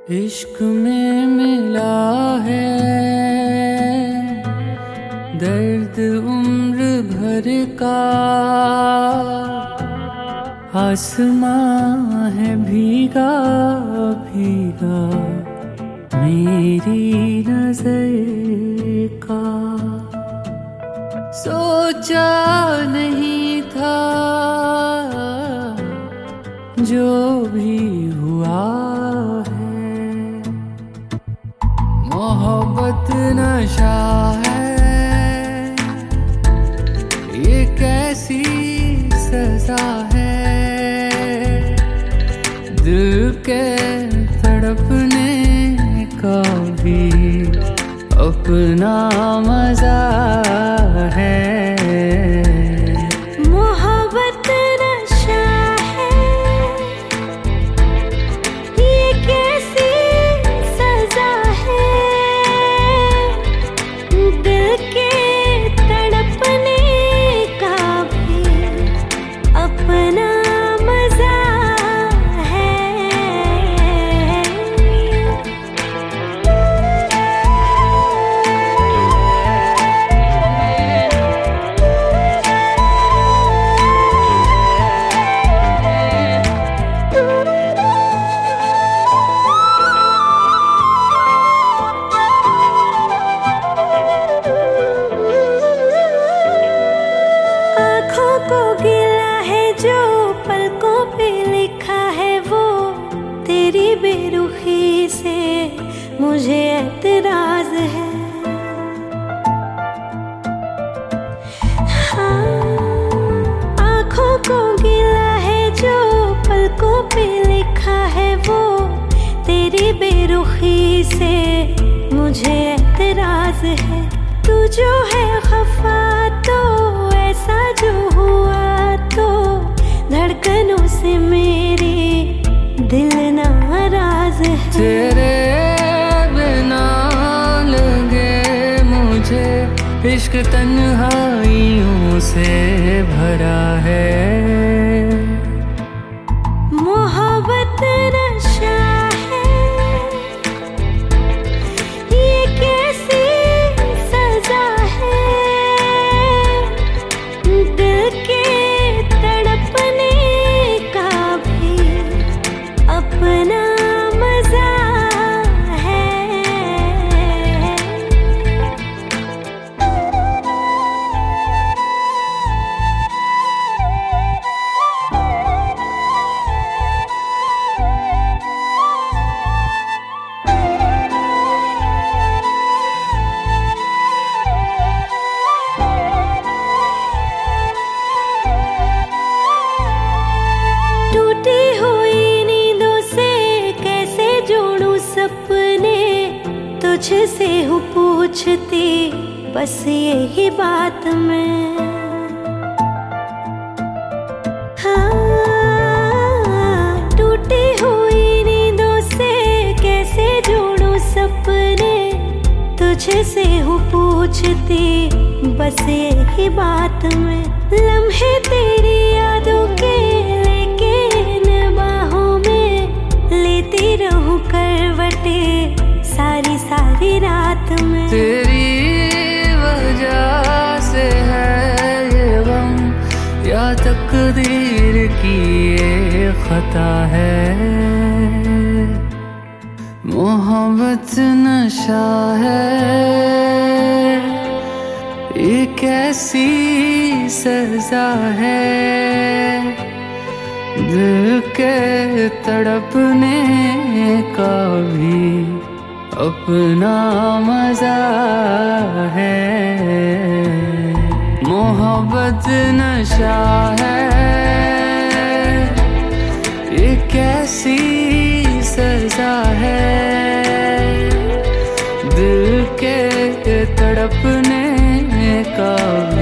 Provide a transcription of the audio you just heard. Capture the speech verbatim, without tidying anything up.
इश्क में मिला है दर्द उम्र भर का, आसमां है भीगा भीगा मेरी नजर का। सोचा नहीं था जो भी हुआ है, मोहब्बत नशा है, ये कैसी सजा है। दिल के तड़पने का भी अपना मजा है। मोहब्बत नशा है, ये कैसी सजा है। दिल के तड़पने का भी अपना मजा है। आँखों को गिला है जो पलकों पे लिखा है, वो तेरी बेरुखी से मुझे एतराज है। हाँ, आँखों को गिला है जो पलकों पे लिखा है, वो तेरी बेरुखी से मुझे एतराज है। तू जो है खफा तो ऐसा जो हुआ तो धड़कनों से मेरी दिल नाराज है। तेरे बिना लगे मुझे इश्क तन्हाइयों से भरा है। मोहब्बत नशा है, ये कैसी सजा है। दिल के तड़पने का भी अपना मजा है। टूटी हुई नींदों से कैसे जोड़ूं सपने, तुझसे हूँ पूछती बस यही बात मैं। हाँ, टूटी हुई नींदों से कैसे जोड़ूं सपने, तुझसे हूँ पूछती बस यही बात मैं। लम्हे तेरी यादों के लेके इन बाहों में लेती रहूं करवटे सारी सारी रात में। तेरी वजह से है ये गम या तकदीर की ये खता है। मोहब्बत नशा है, ये कैसी सजा है। दिल के तड़पने का भी अपना मजा है। मोहब्बत नशा है, ये कैसी सजा है। दिल के तड़पने का